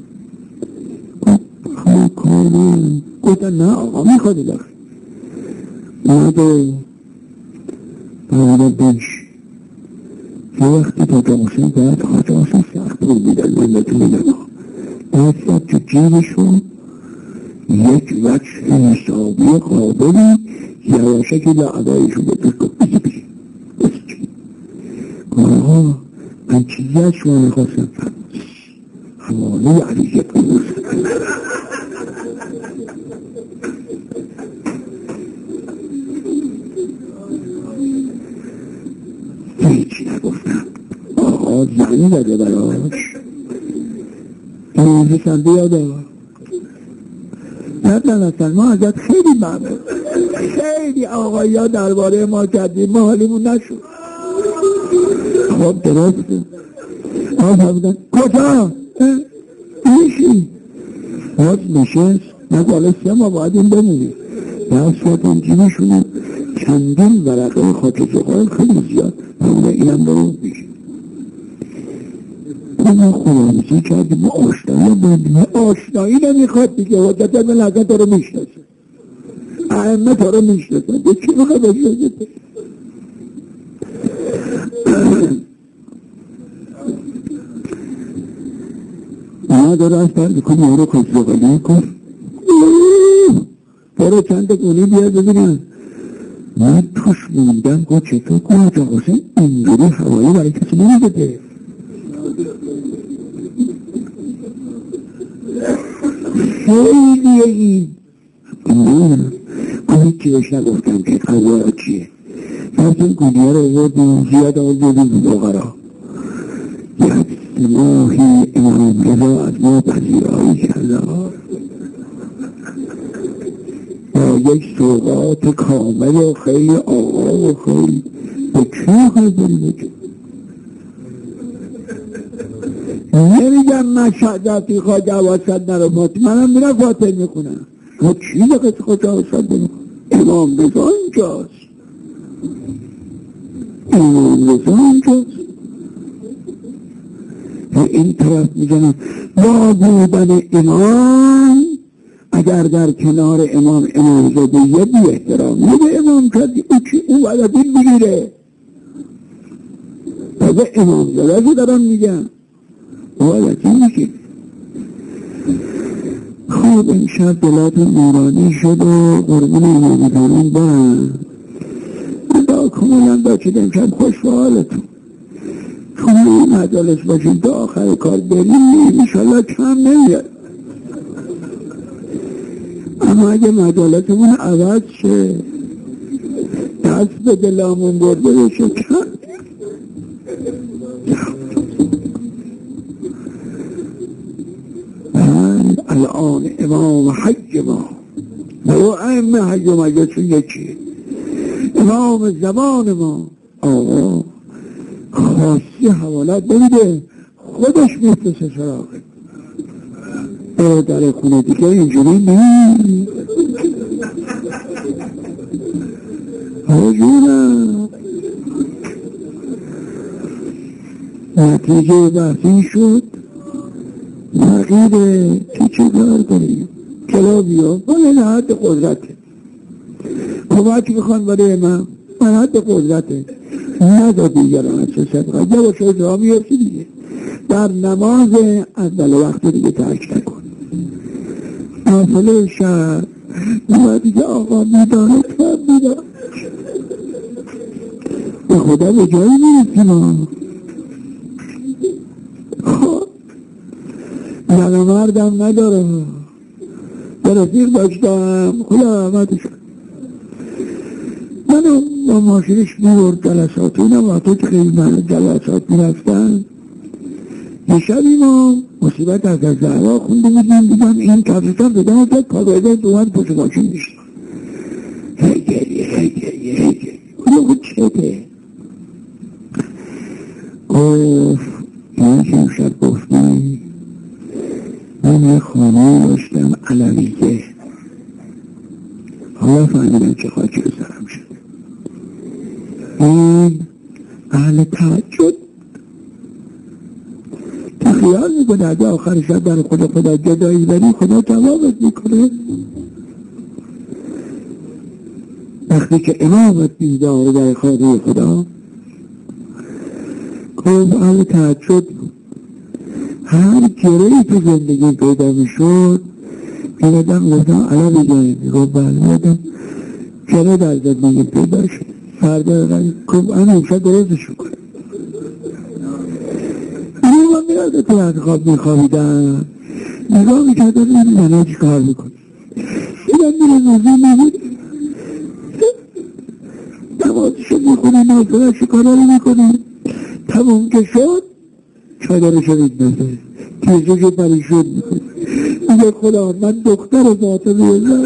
خواهی کنم گفتن نه آقا میخوادی داخل اومده باید بنش. یه وقتی تا آقا حسین باید آقا حسین سخت بود بیدن من بهتون میدن باید تو جیبشون یک وجه حسابی قابلی یواشه که لعدایشون به دوست گفت بیزی بیزی آقا من چیزی از شما نخواستم حواله علیه قیوز هیچی نگفتم. آقا زنی داده براش روزی سنده یاده نبدن اصلا ما ازت خیلی ممنون، خیلی آقایی ها درباره ما کردیم، ما حالیمون نشد. خب درسته آقا فرمودن کجا؟ ایشی باز نشست نگاله 3 ماه باید این بمونی. دست شدن جیبشونه چندین ورقه خاک زغال خیلی زیاد فرموده اینم برو بیشی. ما خلاصی کردیم ما آشنایی بودیم. آشنایی نمیخواد دیگه حجت ملت رو میشناسه، ائمه رو میشناسه، به چی میخواد بشناسه؟ ما داره از فرد کنی او رو خسروغلی کن برو چند گونی بیاد ببینم. من توش موندم گفت چطور کنم آقا حسین اینجوری هوایی برای کسی نمیده. خیلی این کنید که بهش نگفتم که قضا چیه. فرصن گونیه رو بردیم زیاد آزادیم بغرا یک ماهی امام رضا از ما پذیرایی کرده با یک سوغات کامل و خیلی آقا و خیلی به چه خیلی بریم نمیگم مشهدتی خواجه واسد نرفات منم میرم فاتح میکنم ما چی دقیقه خواجه واسد بکنم؟ امام رضا اینجاست، امام رضا اینجاست. این طرف میگنم با بودن امام اگر در کنار امام زاده یه بی احترامی به امام کردی او چی او باید این بگیره. تازه امام زاده رو دارم میگم باید این میگه. خب این شب دلات نورانی شد و قربون امامیدانان برن با کمالم داشتید امشب خوش به حالتون توی مجالس باشید تا آخر کار بریم انشالله کم نمیاد. اما اگه مجالسمون عوض شه دست به دلامون برده بشه کم الان امام حج ما و ائمه حج و مجلسون یکی امام زمان ما آقا خاصی حوالت بمیده خودش میفرسه سراغه در خونه دیگه اینجوری نیست. حضورم نتیجه وقتی شد فقیره که چه کار کنیم کلابی ها باید حد قدرته کمک میخوان برای من حد قدرته نداد دیگران از چه صدقه جا باشه جا میرسی دیگه در نماز اول وقت دیگه ترک نکن نافله شهر و دیگه آقا میدانه کم میدانه به خدا به جایی میرسیم خب زن و مردم نداره به رفیق داشتم خدا رحمتش منو با ماشینش میبرد جلسات اینم وقتا که خیلی من جلسات میرفتن یه شبی ما مصیبت از زهرا خونده بودیم دیدم این کفرستان بدم و داد پاگایده دومد پشت ماشین میشتم هی گریه خود چته گفت این که امشب گفتی من یه خانه داشتم علویه حالا فهمیدم چه خاکی به سرم شد این اهل تهجد خیال میکنه اگه آخر شب در خدا جدایی بری خدا جوابت میکنه وقتی که امامت بیداره در خانه خدا گفت اهل تهجد بود هر گرهی تو زندگی پیدا میشد میردم گفتم علم جایی گفت بله گره در زندگی پیدا شد فردا گفت امشب درستش میکنه من میرده تو از خواب میخوابیدم نگاه میکردم این منه چی کار میکنه دیدم میره نوزی میبود نمازشو میخونه نازدارشو کارا رو میکنه تمام که شد چادرشو میدنده تیزشو پریشون میکنه میگه خدا من دختر ذاته بیزم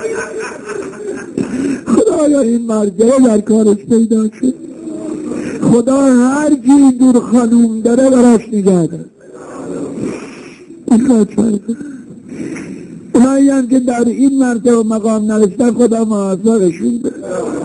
خدایا این مرگره در کارش پیدا شد خدا هر کی دور خانوم داره براش نگه داره این خواهد فرده اونایی هم که در این مرتبه و مقام نرسته خدا محفظشون بده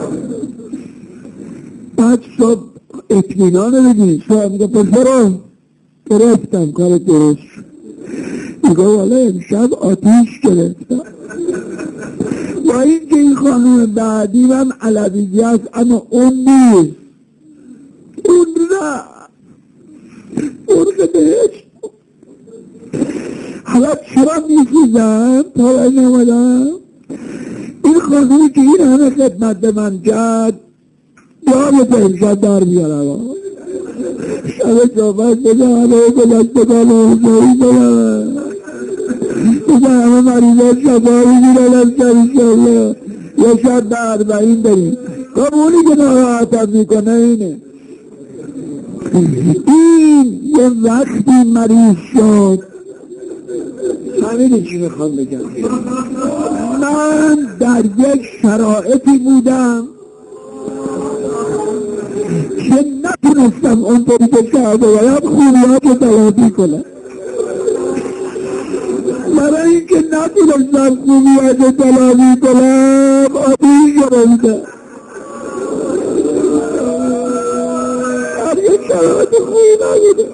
بعد صبح اطمینان رو بگیری صبح میگه پسرم گرفتم کار درست شد میگه والا امشب آتیش گرفتم با این که این خانوم بعدی هم علویه است اما اون نیست اون نه مرغ بهشت حالا چرا میسوزم تا این آمدم این خانومی که این همه خدمت به من کرد یا به امشب در بیارم شب جابت بده همه گلستگان و حضایی بدم بده همه مریضان شبایی میرن از جریشالله یه شب در 40 داریم خب اونی که ناراحتم میکنه اینه این یه وقتی مریض شد همینه چی میخوام بگم من در یک شرایطی بودم که نتونستم اون طوری که شهده باید خوریات رو تلافی کنم برای اینکه نتونستم خوریات رو تلافی کنم آتیش گرفتم یک شرایط خوبی نبوده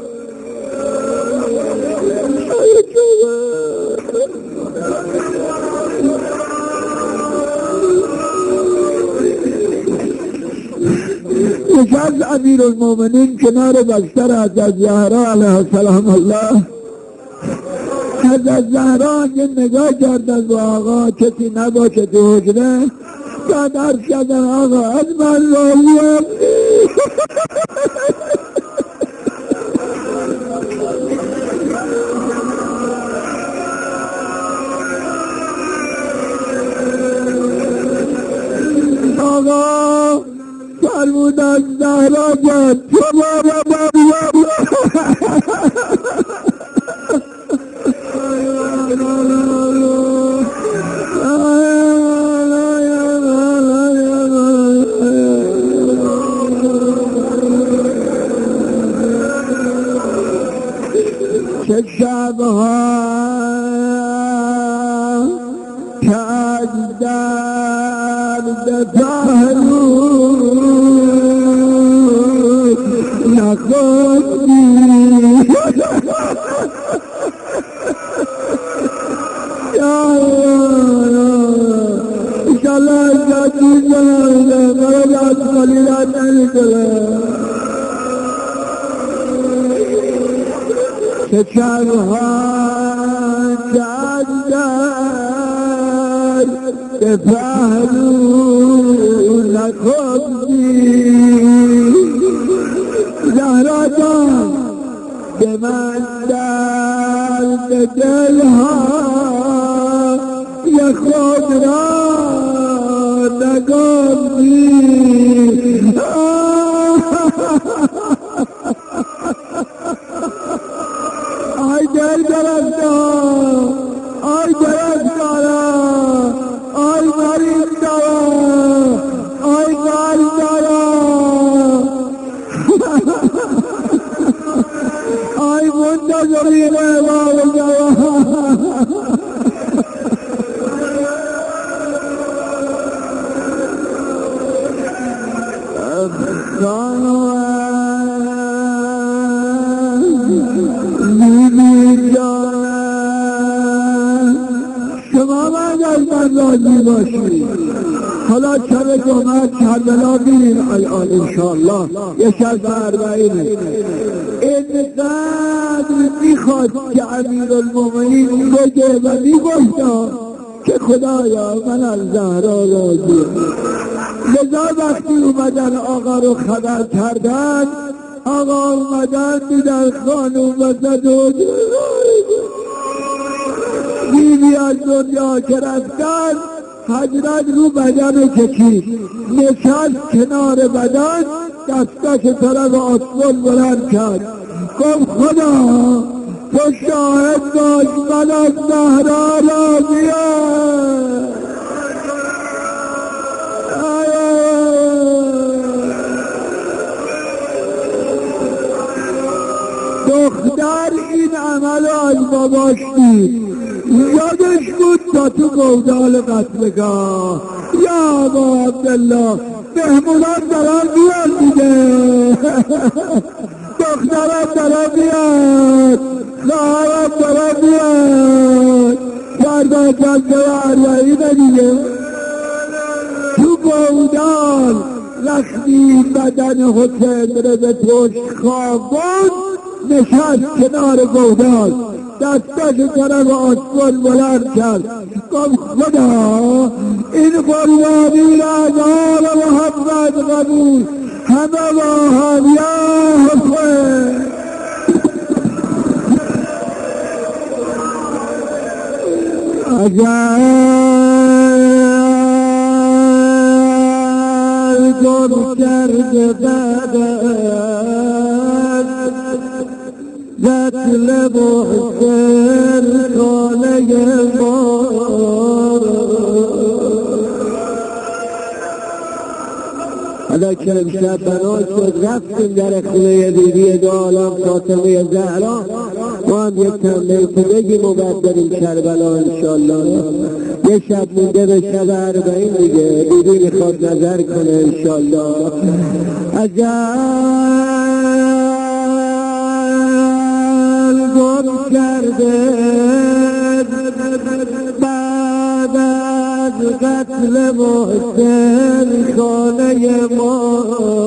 نشست امیرالمومنین کنار بستر حضرت زهرا علیه السلام الله حضرت زهرا یه نگاه کردن با آقا کسی نباشه تو حجره بعد عرض کردن آقا از من راضیم آقا فرمود از زهرا جان تو بابا بابا چه شبها از درد پهلو نخوردی انشاءالله جدید زنانه مرد از خلیلت نمیکنه که چرها به پهلو نخوردی زهرا جان به من درد دلها یک خود را نگفتی آی دل گرفتار آی گرفتارا آی مریض دارا آی گال دارا آی منتظرین امام جوان شما من از من راضی باشید حالا شب جمعه کربلا بیریم الان انشاءالله یه شب 40 اینقدر میخواد که امیرالمومنین بگه و میگفتا که خدایا من از زهرا راضیم لذا وقتی اومدن آقا رو خبر کردن آقا اومدن دیدن خانوم وسط و بیبی از دنیا که رفتن حضرت رو بدن کشید نشست کنار بدن دستش طرف آسمان بلند کرد گفت خدا تو شاهد باش من از زهرا راضیم دختر این عمل از باباش دید یادش بود تا تو گودال قتلگاه یا ابا عبدالله مهمونان دارن بیاد دیگه دخترم دارن بیاد خواهرم دارن بیاد فردا جلسه 40 دیگه تو گودال وقتی بدن حسین رو به پشت خوابون نشست کنار گودال دستش طرف آسمان بلند کرد گفت خدا این قربانی را از آل محمد قبول همه با هم یا حسین اگر گم کرده بدن قتل محسن خانه ما حالا که امشب بنا شد رفتیم در خونه بیبی دو عالم فاطمه زهرا ما هم یک تنبیه بگیم و بعد بریم کربلا انشالله یه شب مونده به شب 40 دیگه بیبی میخواد نظر کنه انشالله گم کرده بعد از قتل محسن خانه ما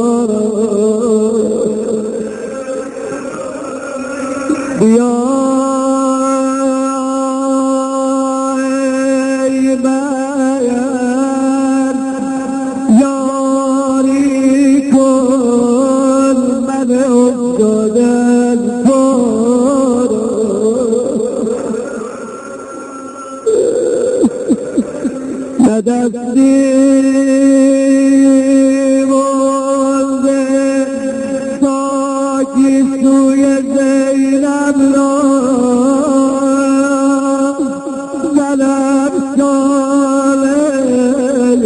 بیا ای من یاری کن من افتادن دستی مونده ساکی سوی زینب را زنم سالت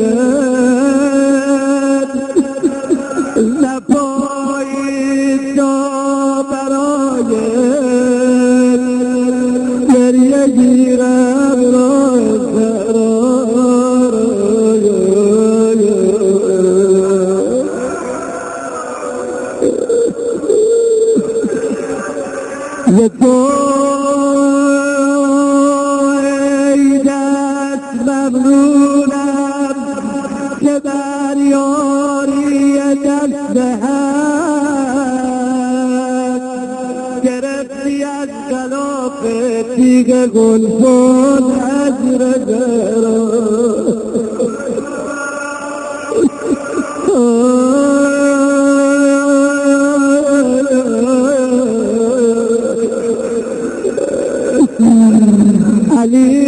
نپایید تا برای گریه گیرم را تو ای دست ممنونم که بر یاری دست هم گرفتی از غلاف تیغ گلفون اجر علی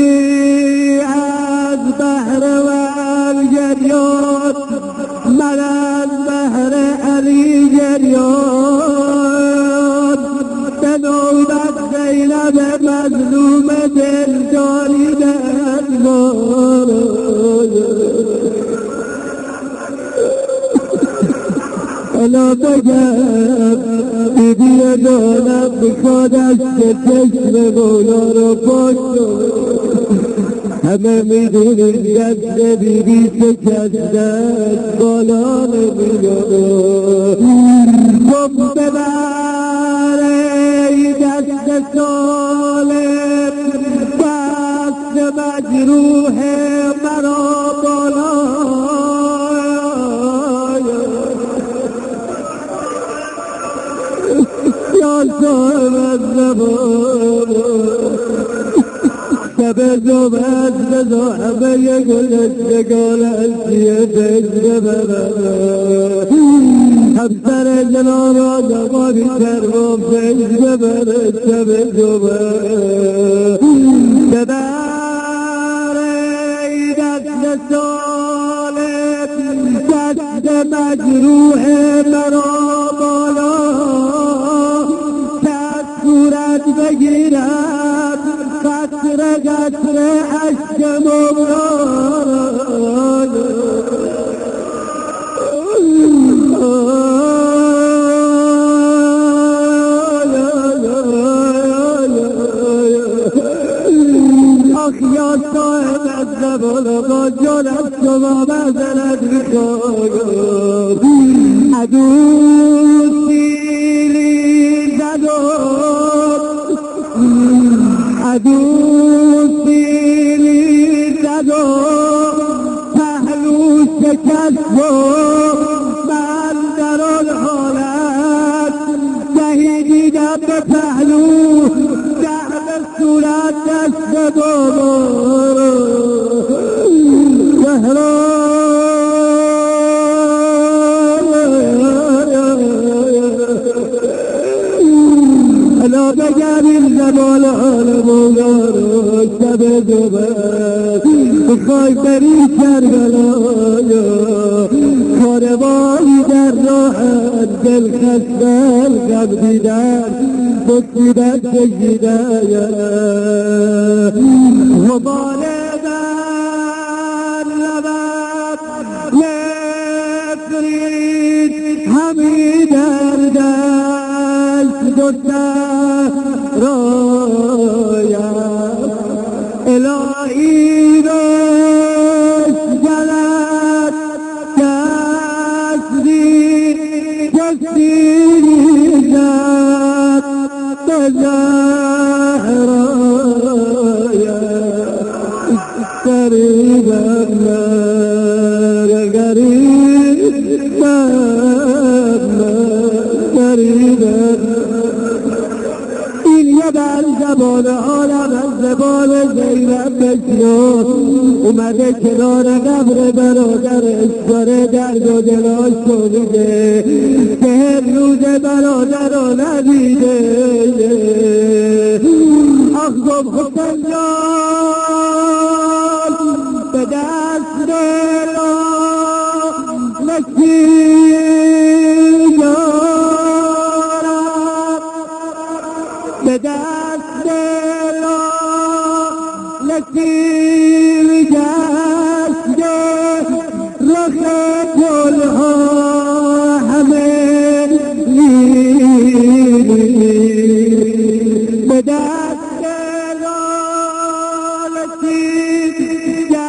از بحر والجریان من از بحر علی جریان به نوبت زینب مظلوم دل جاریدن حالا بگم بیبی دانم بخوادش که چشم مولا رو پاک همه میدونیم دست بیبی شکستن بالا نمیاد گم ببر ای دست سالم دست مجروح مرا بالا یا صاحب الزمان سبز و بزد و همه گلشتگان ازیه بجر ببرد همسر جلال را دمانی کرم بجر ببرد سبز و ببر ای دست سالم دست مجروح مرا بالا صورت بگیرم قطره قطره عشق مولان آخ یا صاحب الزمان با جانم شما مزند میخوایم عدو سیلی عدو سیلی زد و پهلو شکست و من در آن حالت گهی دیدم به پهلو دهن صورت دست بابار الا بگم این زمان حال مولا رو شب دوبر بخوای بری کربلایا کاروانی در راحت دل خستن غم دیدن مصیبت کشیدن غبار من لبت نفرید همی در دست گذر رایم الهی روش گلت کسی نیزد به زهرایم قریبم من قریبم این یه بر زبان عالم از زبان زینب بشنو اومده کنار قبر برادرش داره درد و دلاش شنیده که هر روز برادر رو ندیده آخ گم حسین جان به دست را نشین دارم به دست را نشین گشته رخ گلها همه به دست را نشین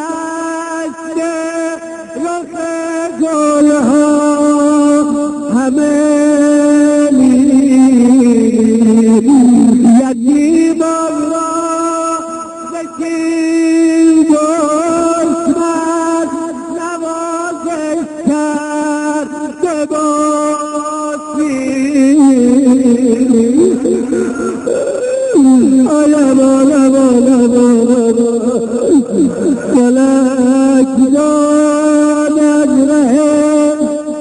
فلک دادن ره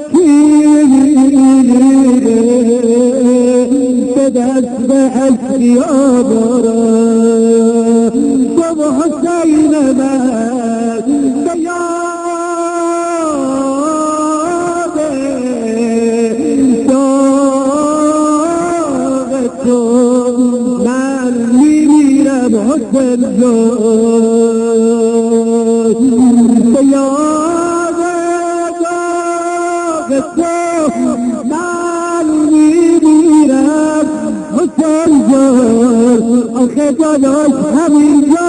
به دست به حسبی آباره تو حسین من به یاد داغ تو من میمیرم حسین جان به یاد داغ تو من میمیرم حسین جان آخه داداش همینجا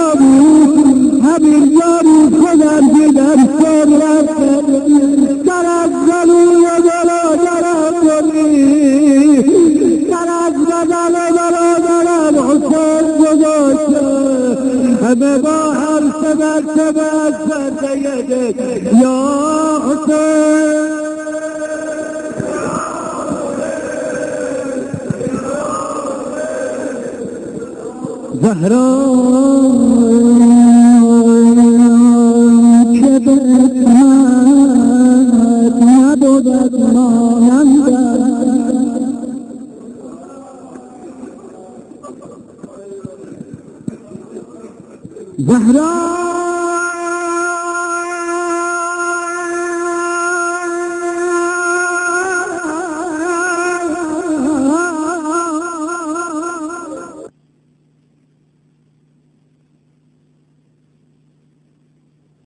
بود خودم دیدم سر رفتم در از زلوی برادرم کنی در از بدل برادرم حسین گذاشتم همه با هم سبر سیده یا حسین زهرا